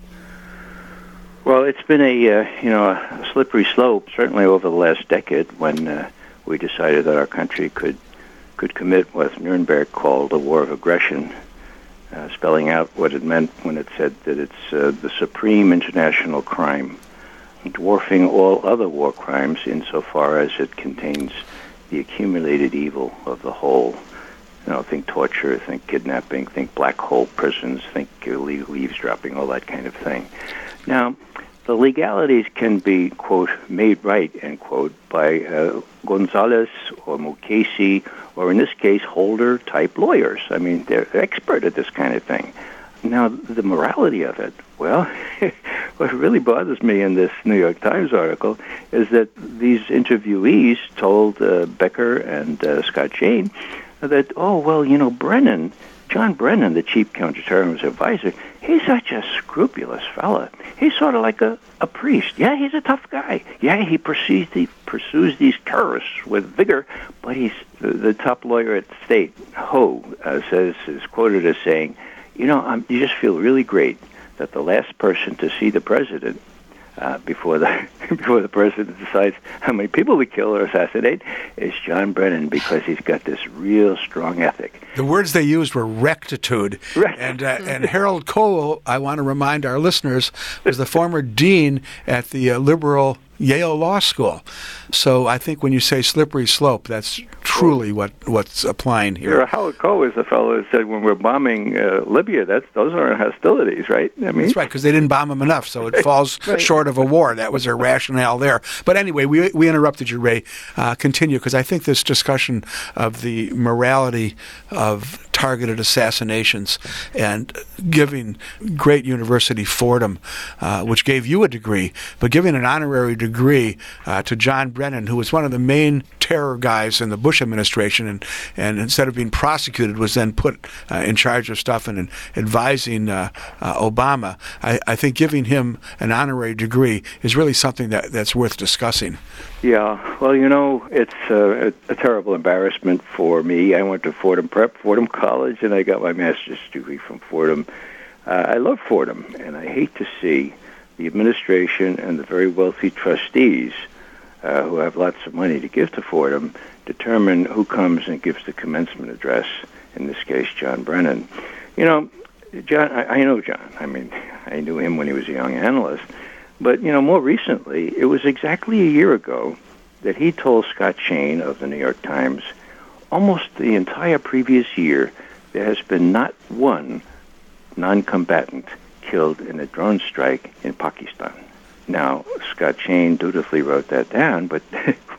Well, it's been a uh, you know a slippery slope, certainly over the last decade, when uh, we decided that our country could could commit what Nuremberg called a war of aggression, uh, spelling out what it meant when it said that it's uh, the supreme international crime, dwarfing all other war crimes insofar as it contains the accumulated evil of the whole. You know, think torture, think kidnapping, think black hole prisons, think illegal eavesdropping, all that kind of thing. Now, the legalities can be, quote, made right, end quote, by uh, Gonzalez or Mukasey, or in this case, Holder-type lawyers. I mean, they're expert at this kind of thing. Now, the morality of it, well, what really bothers me in this New York Times article is that these interviewees told uh, Becker and uh, Scott Jane that, oh, well, you know, Brennan, John Brennan, the chief counterterrorism advisor, he's such a scrupulous fella. He's sort of like a, a priest. Yeah, he's a tough guy. Yeah, he pursues, the, pursues these terrorists with vigor, but he's the, the top lawyer at the state, Ho, uh, says, is quoted as saying, you know, um, you just feel really great that the last person to see the president Uh, before the before the president decides how many people to kill or assassinate is John Brennan, because he's got this real strong ethic. The words they used were rectitude. Right. And uh, and Harold Kohl, I want to remind our listeners, was the former dean at the uh, liberal Yale Law School. So I think when you say slippery slope, that's truly what, what's applying here. Sure, Howard Kohl is the fellow who said when we're bombing uh, Libya, that's those aren't hostilities, right? I mean, that's right, because they didn't bomb them enough, so it falls right. short of a war. That was their rationale there. But anyway, we we interrupted you, Ray. Uh, continue, because I think this discussion of the morality of targeted assassinations and giving great University Fordham, uh, which gave you a degree, but giving an honorary degree uh, to John Brennan, who was one of the main terror guys in the Bush administration, and, and instead of being prosecuted, was then put uh, in charge of stuff and, and advising uh, uh, Obama. I, I think giving him an honorary degree is really something that, that's worth discussing. Yeah, well, you know, it's uh, a, a terrible embarrassment for me. I went to Fordham Prep, Fordham College, and I got my master's degree from Fordham. Uh, I love Fordham, and I hate to see the administration and the very wealthy trustees uh, who have lots of money to give to Fordham determine who comes and gives the commencement address, in this case, John Brennan. You know, John, I, I know John. I mean, I knew him when he was a young analyst. But, you know, more recently, it was exactly a year ago that he told Scott Shane of the New York Times, almost the entire previous year, there has been not one non-combatant killed in a drone strike in Pakistan. Now, Scott Shane dutifully wrote that down, but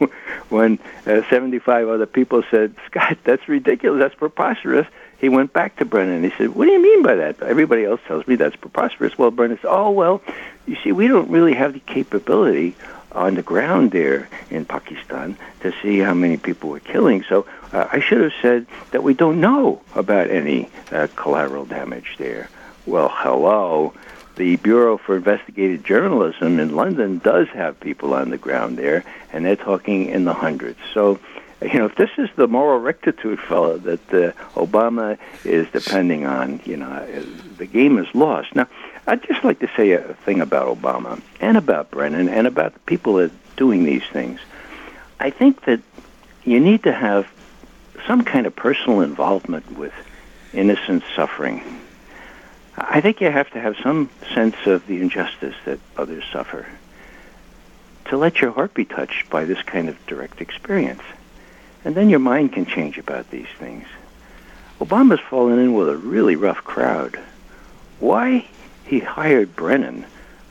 when uh, seventy-five other people said, Scott, that's ridiculous, that's preposterous, he went back to Brennan and he said, what do you mean by that? Everybody else tells me that's preposterous. Well, Brennan said, oh, well, you see, we don't really have the capability on the ground there in Pakistan to see how many people we're killing. So uh, I should have said that we don't know about any uh, collateral damage there. Well, hello. The Bureau for Investigative Journalism in London does have people on the ground there, and they're talking in the hundreds. So, you know, if this is the moral rectitude fellow that uh, Obama is depending on, you know, the game is lost. Now, I'd just like to say a thing about Obama and about Brennan and about the people that are doing these things. I think that you need to have some kind of personal involvement with innocent suffering. I think you have to have some sense of the injustice that others suffer to let your heart be touched by this kind of direct experience. And then your mind can change about these things. Obama's fallen in with a really rough crowd. Why he hired Brennan,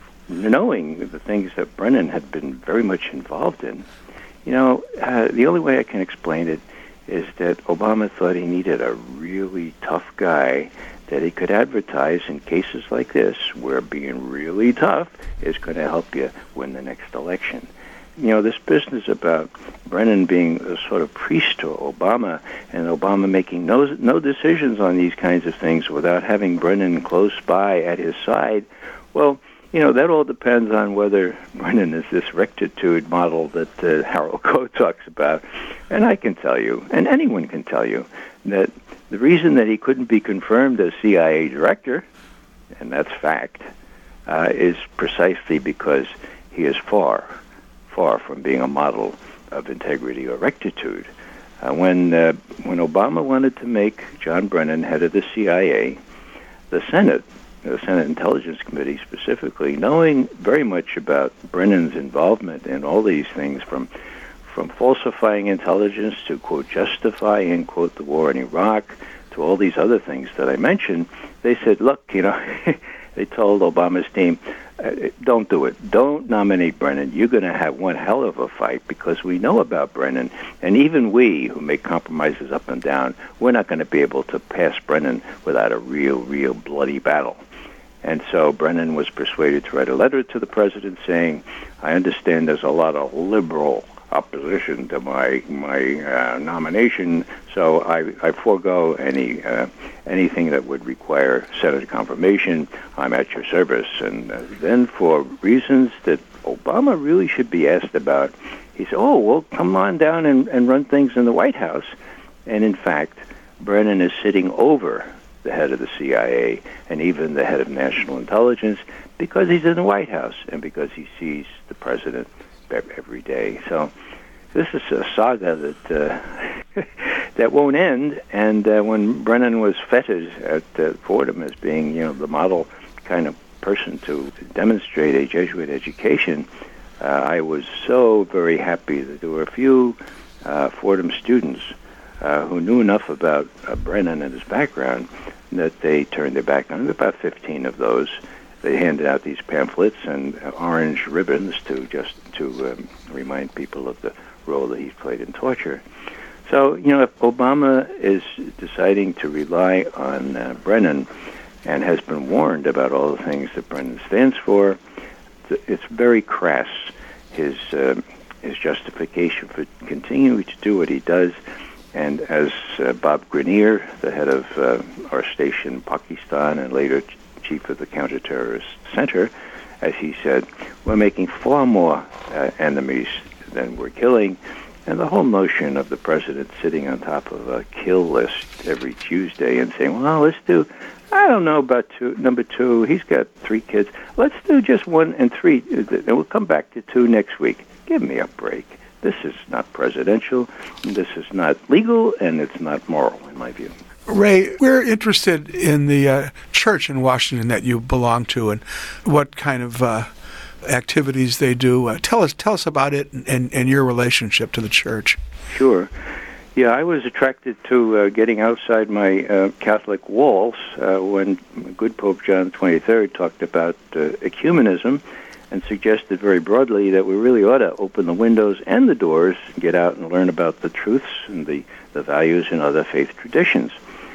knowing the things that Brennan had been very much involved in, you know, uh, the only way I can explain it is that Obama thought he needed a really tough guy that he could advertise in cases like this, where being really tough is going to help you win the next election. You know, this business about Brennan being a sort of priest to Obama, and Obama making no no decisions on these kinds of things without having Brennan close by at his side, well, you know, that all depends on whether Brennan is this rectitude model that uh, Harold Koh talks about. And I can tell you, and anyone can tell you, that the reason that he couldn't be confirmed as C I A director, and that's fact, uh, is precisely because he is far, far from being a model of integrity or rectitude. Uh, when uh, when Obama wanted to make John Brennan head of the C I A, the Senate, the Senate Intelligence Committee specifically, knowing very much about Brennan's involvement in all these things, from from falsifying intelligence to, quote, justifying, quote, the war in Iraq, to all these other things that I mentioned, they said, look, you know, they told Obama's team, uh, don't do it. Don't nominate Brennan. You're going to have one hell of a fight, because we know about Brennan, and even we, who make compromises up and down, we're not going to be able to pass Brennan without a real, real bloody battle. And so Brennan was persuaded to write a letter to the president saying, I understand there's a lot of liberal opposition to my my uh, nomination, so I, I forego any uh, anything that would require Senate confirmation. I'm at your service. And uh, then, for reasons that Obama really should be asked about, he said, oh, well, come on down and, and run things in the White House. And in fact, Brennan is sitting over the head of the C I A and even the head of national intelligence, because he's in the White House and because he sees the president every day. So this is a saga that uh, that won't end. And uh, when Brennan was feted at uh, Fordham as being, you know, the model kind of person to demonstrate a Jesuit education, uh, I was so very happy that there were a few uh, Fordham students uh, who knew enough about uh, Brennan and his background that they turned their back on him. About fifteen of those. They handed out these pamphlets and orange ribbons to just to um, remind people of the role that he's played in torture. So, you know, if Obama is deciding to rely on uh, Brennan and has been warned about all the things that Brennan stands for, it's very crass, his uh, his justification for continuing to do what he does. And as uh, Bob Grenier, the head of uh, our station in Pakistan and later chief of the Counterterrorist Center, as he said, we're making far more uh, enemies than we're killing. And the whole notion of the president sitting on top of a kill list every Tuesday and saying, well, let's do, I don't know about two, number two, he's got three kids, let's do just one and three, and we'll come back to two next week. Give me a break. This is not presidential, this is not legal, and it's not moral, in my view. Ray, we're interested in the uh, church in Washington that you belong to and what kind of uh, activities they do. Uh, tell us tell us about it and, and, and your relationship to the church. Sure. Yeah, I was attracted to uh, getting outside my uh, Catholic walls uh, when good Pope John the twenty-third talked about uh, ecumenism and suggested very broadly that we really ought to open the windows and the doors, get out and learn about the truths and the, the values and other faith traditions.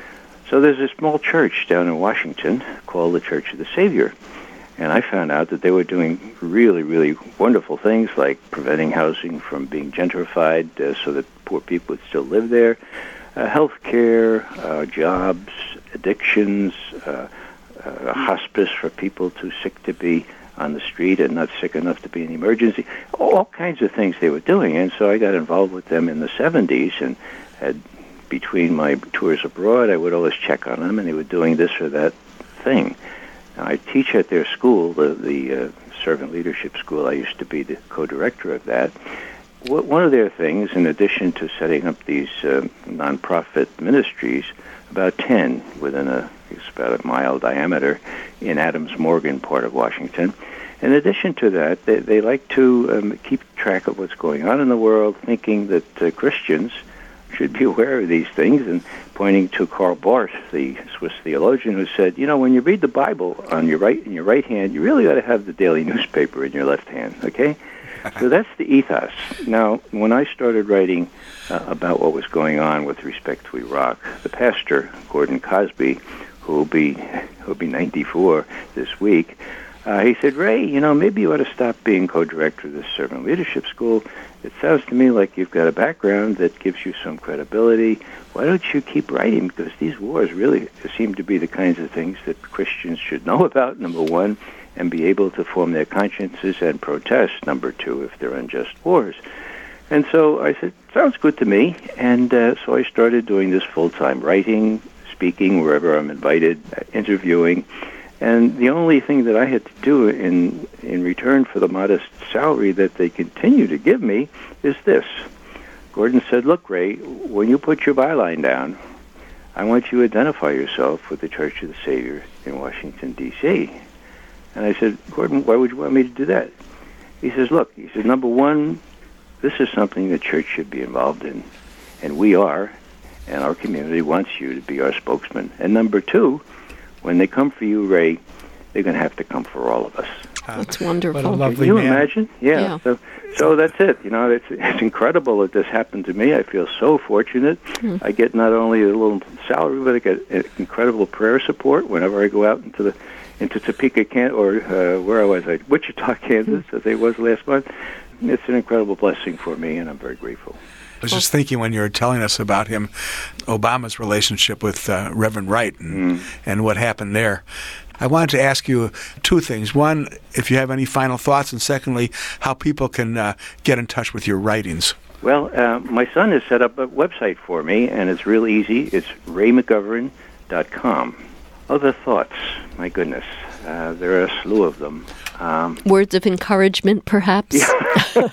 So there's a small church down in Washington called the Church of the Savior. And I found out that they were doing really, really wonderful things like preventing housing from being gentrified uh, so that poor people would still live there, uh, health care, uh, jobs, addictions, uh, uh, hospice for people too sick to be on the street and not sick enough to be in the emergency, all kinds of things they were doing. And so I got involved with them in the seventies and had, between my tours abroad, I would always check on them, and they were doing this or that thing. Now, I teach at their school, the, the uh, Servant Leadership School. I used to be the co-director of that. One of their things, in addition to setting up these uh, nonprofit ministries, about ten within a, it's about a mile diameter in Adams Morgan, part of Washington. In addition to that, they, they like to um, keep track of what's going on in the world, thinking that uh, Christians should be aware of these things, and pointing to Karl Barth, the Swiss theologian, who said, you know, when you read the Bible on your right in your right hand, you really ought to have the daily newspaper in your left hand, okay? So that's the ethos. Now, when I started writing uh, about what was going on with respect to Iraq, the pastor, Gordon Cosby, who will be, who will be ninety-four this week, uh, he said, Ray, you know, maybe you ought to stop being co-director of this servant leadership school. It sounds to me like you've got a background that gives you some credibility. Why don't you keep writing? Because these wars really seem to be the kinds of things that Christians should know about, number one, and be able to form their consciences and protest, number two, if they're unjust wars. And so I said, sounds good to me. And uh, so I started doing this full-time, writing, speaking wherever I'm invited, uh, interviewing. And the only thing that I had to do in in return for the modest salary that they continue to give me is this. Gordon said, look, Ray, when you put your byline down, I want you to identify yourself with the Church of the Savior in Washington, D C And I said, Gordon, why would you want me to do that? He says, look, he said, number one, this is something the church should be involved in, and we are, and our community wants you to be our spokesman. And number two, when they come for you, Ray, they're going to have to come for all of us. That's wonderful. What a lovely Can you man. imagine? Yeah. Yeah. So, so that's it. You know, it's it's incredible that this happened to me. I feel so fortunate. Mm. I get not only a little salary, but I get incredible prayer support whenever I go out into the into Topeka, Can or uh, where I was, at Wichita, Kansas, mm. as I was last month. It's an incredible blessing for me, and I'm very grateful. I was just thinking when you were telling us about him, Obama's relationship with uh, Reverend Wright and, mm. and what happened there. I wanted to ask you two things. One, if you have any final thoughts, and secondly, how people can uh, get in touch with your writings. Well, uh, my son has set up a website for me, and it's real easy. It's ray mcgovern dot com. Other thoughts, my goodness. Uh, there are a slew of them. Um, Words of encouragement, perhaps? Yeah.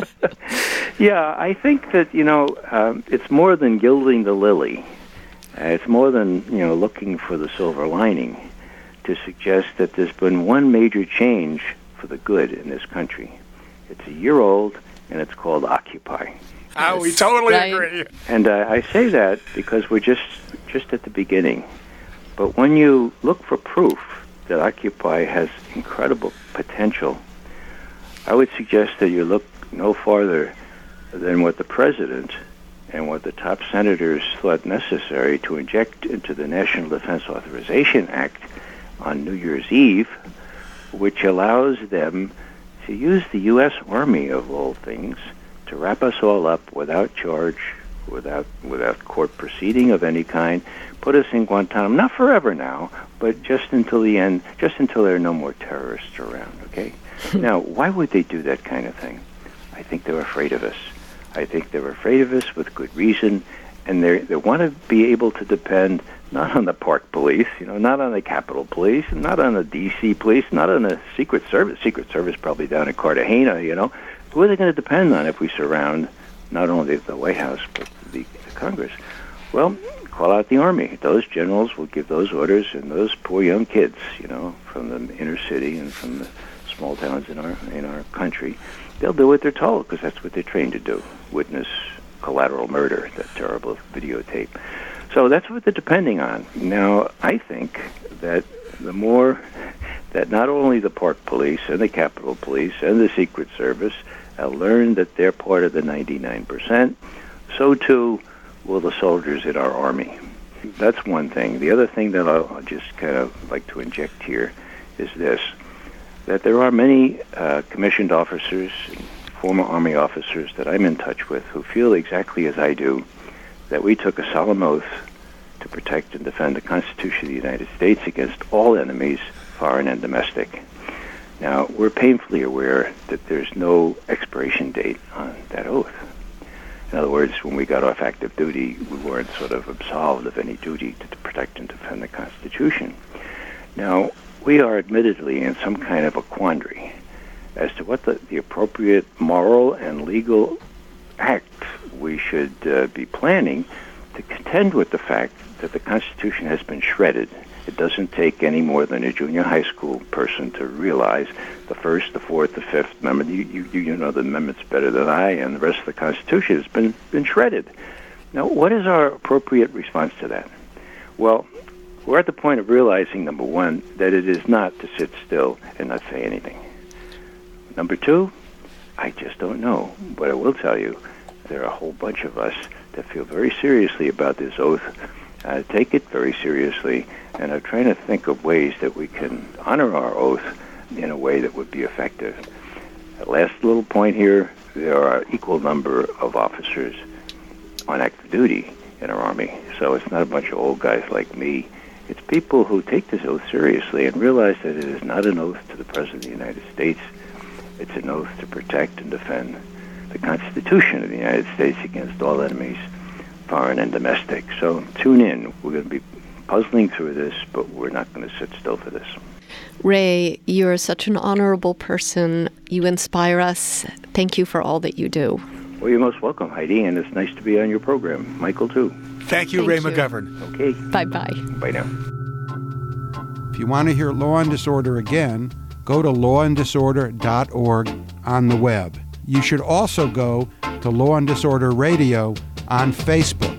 Yeah, I think that, you know, um, it's more than gilding the lily. Uh, it's more than, you know, looking for the silver lining to suggest that there's been one major change for the good in this country. It's a year old, and it's called Occupy. Oh, we totally right. agree. And uh, I say that because we're just just at the beginning. But when you look for proof that Occupy has incredible potential, I would suggest that you look no farther than what the president and what the top senators thought necessary to inject into the National Defense Authorization Act on New Year's Eve, which allows them to use the U S Army, of all things, to wrap us all up without charge, without without court proceeding of any kind, put us in Guantanamo, not forever now, but just until the end, just until there are no more terrorists around, okay? Now, why would they do that kind of thing? I think they're afraid of us. I think they're afraid of us with good reason, and they they want to be able to depend not on the Park Police, you know, not on the Capitol Police, not on the D C Police, not on the Secret Service. Secret Service probably down in Cartagena, you know. Who are they going to depend on if we surround not only the White House but the, the Congress? Well, call out the Army. Those generals will give those orders, and those poor young kids, you know, from the inner city and from the small towns in our in our country, they'll do what they're told because that's what they're trained to do. Witness collateral murder, that terrible videotape. So that's what they're depending on. Now, I think that the more that not only the Park Police and the Capitol Police and the Secret Service uh, learn that they're part of the ninety-nine percent, so too will the soldiers in our Army. That's one thing. The other thing that I'll just kind of like to inject here is this, that there are many uh, commissioned officers, former Army officers that I'm in touch with who feel exactly as I do, that we took a solemn oath to protect and defend the Constitution of the United States against all enemies, foreign and domestic. Now, we're painfully aware that there's no expiration date on that oath. In other words, when we got off active duty, we weren't sort of absolved of any duty to protect and defend the Constitution. Now, we are admittedly in some kind of a quandary as to what the, the appropriate moral and legal act we should uh, be planning to contend with the fact that the Constitution has been shredded. It doesn't take any more than a junior high school person to realize the First, the Fourth, the Fifth Amendment. You, you, you know the amendments better than I, and the rest of the Constitution has been, been shredded. Now, what is our appropriate response to that? Well, we're at the point of realizing, number one, that it is not to sit still and not say anything. Number two, I just don't know. But I will tell you, there are a whole bunch of us that feel very seriously about this oath, uh, take it very seriously, and are trying to think of ways that we can honor our oath in a way that would be effective. The last little point here, there are an equal number of officers on active duty in our Army. So it's not a bunch of old guys like me. It's people who take this oath seriously and realize that it is not an oath to the President of the United States. It's an oath to protect and defend the Constitution of the United States against all enemies, foreign and domestic. So tune in. We're going to be puzzling through this, but we're not going to sit still for this. Ray, you're such an honorable person. You inspire us. Thank you for all that you do. Well, you're most welcome, Heidi, and it's nice to be on your program. Michael, too. Thank you, Thank Ray you. McGovern. Okay. Bye-bye. Bye now. If you want to hear Law and Disorder again, go to law and disorder dot org on the web. You should also go to Law and Disorder Radio on Facebook.